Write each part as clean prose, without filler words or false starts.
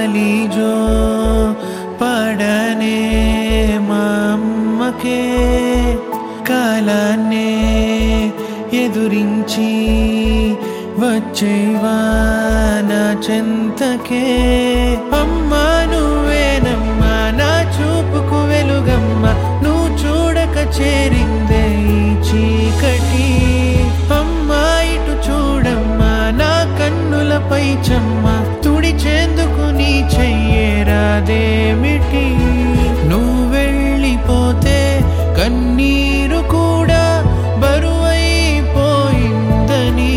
లాలి జో పడనే మా అమ్మకే కాలాన్నే ఎదురించి వచ్చేవా నా చెంతకే అమ్మా నువ్వేనమ్మా నా చూపుకు వెలుగమ్మా నువ్వు చూడక చేరిందే ఈ చీకటి అమ్మా ఇటు చూడమ్మా నా కన్నులపై చెమ్మ తుడిచేందుకు నీ చెయ్యేరాదేమిటి నువ్వు వెళ్ళిపోతే కన్నీరు కూడా బరువైపోయిందని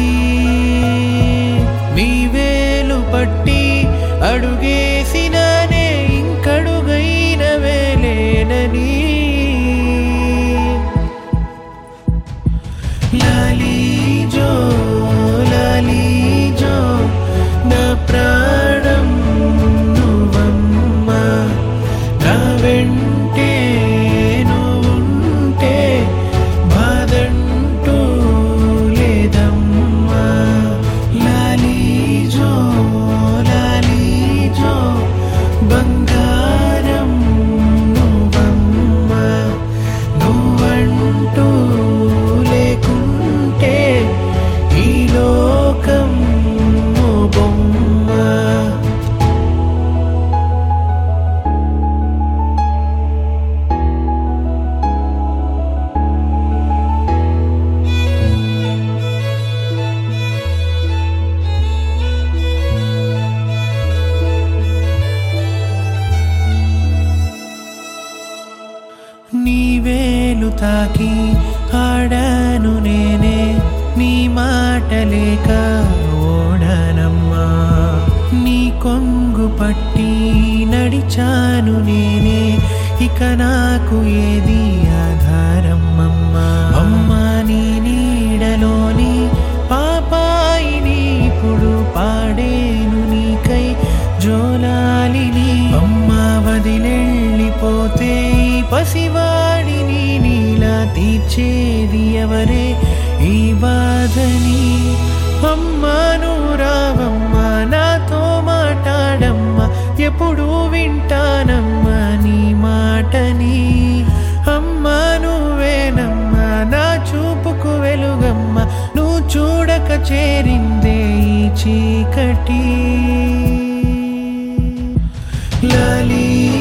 నీ వేలు పట్టి అడుగేసినానే ఇంకడుగైన వేలేనని లాలి జో నా ప్రాణం నువ్వమ్మా నా వెంటే నువ్వుంటే బాధంటూ లేదమ్మా లాలి జో బంగారం నువ్వమ్మా నువ్వంటూ లేకుంటే ఈ లోకం బొమ్మ నీ వేలు తాకి ఆడాను నేనే నీ మాట లేక ఓడనమ్మా నీ కొంగు పట్టి నడిచాను నేనే ఇక నాకు ఏది ఆధారమ్మమ్మా అమ్మా నీ నీడలోని పాపాయిని ఇప్పుడు పాడేను నీకై జోలాలిని అమ్మా వదిలెళ్ళిపోతే పసివాడిని నీలా తీర్చేది ఎవరే ఈ బాధని అమ్మా నువ్వు రావమ్మా నాతో మాట్లాడమ్మా ఎప్పుడు వింటానమ్మా నీ మాటని అమ్మా నువ్వేనమ్మా నా చూపుకు వెలుగమ్మా నువ్వు చూడక చేరిందే ఈ చీకటి లాలి